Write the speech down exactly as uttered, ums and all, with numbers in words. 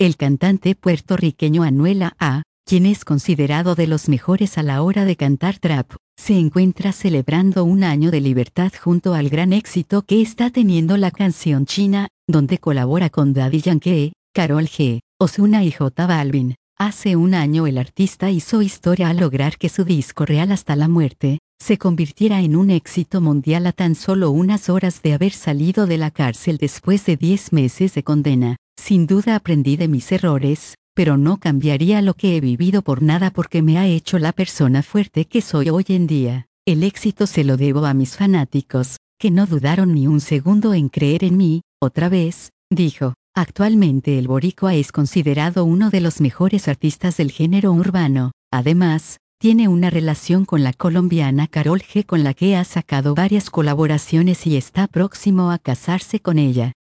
el cantante puertorriqueño Anuel A A, quien es considerado de los mejores a la hora de cantar trap, se encuentra celebrando un año de libertad junto al gran éxito que está teniendo la canción China, donde colabora con Daddy Yankee, Karol G, Ozuna y J Balvin. Hace un año el artista hizo historia al lograr que su disco Real hasta la muerte se convirtiera en un éxito mundial a tan solo unas horas de haber salido de la cárcel después de diez meses de condena. Sin duda aprendí de mis errores, pero no cambiaría lo que he vivido por nada porque me ha hecho la persona fuerte que soy hoy en día. El éxito se lo debo a mis fanáticos, que no dudaron ni un segundo en creer en mí. Otra vez, dijo. Actualmente el boricua es considerado uno de los mejores artistas del género urbano. Además, tiene una relación con la colombiana Karol G, con la que ha sacado varias colaboraciones y está próximo a casarse con ella.